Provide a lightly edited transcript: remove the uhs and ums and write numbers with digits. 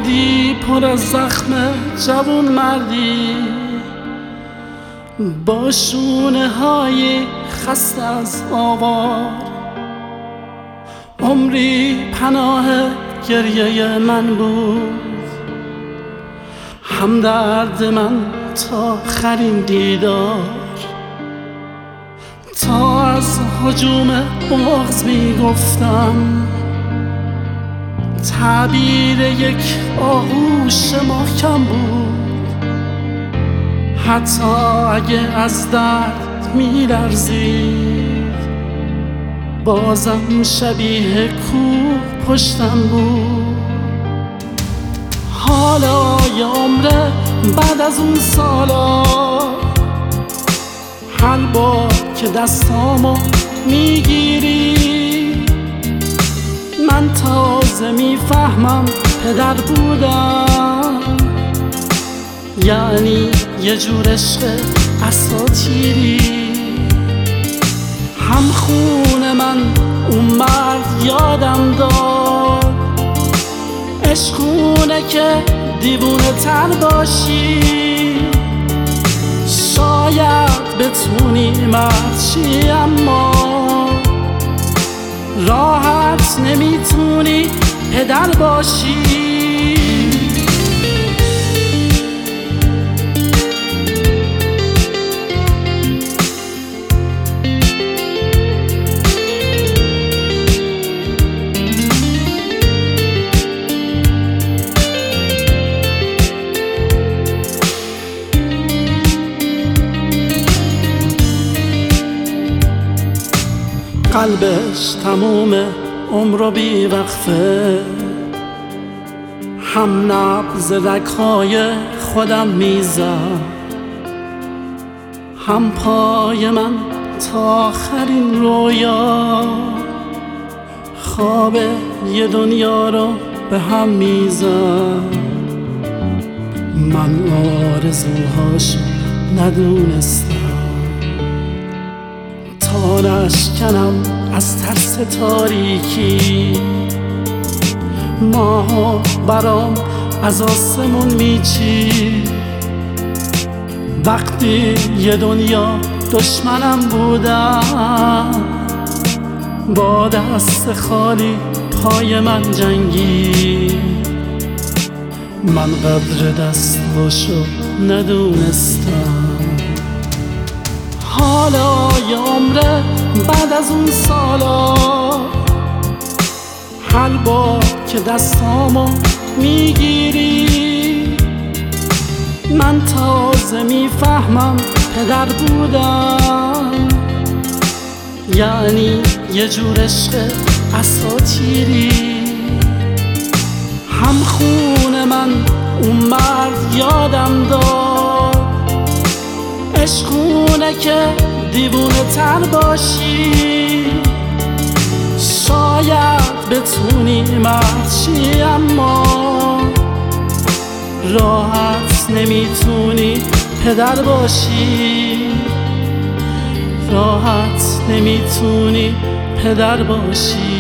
بودی پر از زخم جوون مردی، با شونه های خسته از آوار. عمری پناه گریه من بود، همدرد من تا آخرین دیدار. تا از هجوم بغض میگفتم، تعبیر یک آغوش محکم بود. حتی اگه از درد میلرزید، بازم شبیه کوه پشتم بود. حالا یه عمره بعد از اون سالا، هر بار که دستامو میگیری، من تازه میفهمم پدر بودم یعنی یه جور عشق اساطیری. هم خون من اون مرد یادم داد، عشقونه که دیوونه تر باشی، شاید بتونی مرد چی، اما راحت نمیتونی پدر باشی. قلبش تموم عمر بی وقفه، هم نبض رگ‌های خودم میزد، هم پای من تا آخرین رویا، خواب یه دنیا رو به هم میزد. من آرزوهاشو ندونستم، تا نشکنم از ترس تاریکی. ماها برام از آسمون میچید، وقتی یه دنیا دشمنم بودم، با دست خالی پای من جنگی. من قدر دستاشو ندونستم. حالا یه عمره بعد از اون سالا، هر بار که دستامو میگیری، من تازه میفهمم پدر بودم یعنی یه جور عشق اساطیری. هم خون من اون مرد یادم داد، عشقونه که دیوونه تر باشی، شاید بتونی مرد چی، اما راحت نمیتونی پدر باشی. راحت نمیتونی پدر باشی.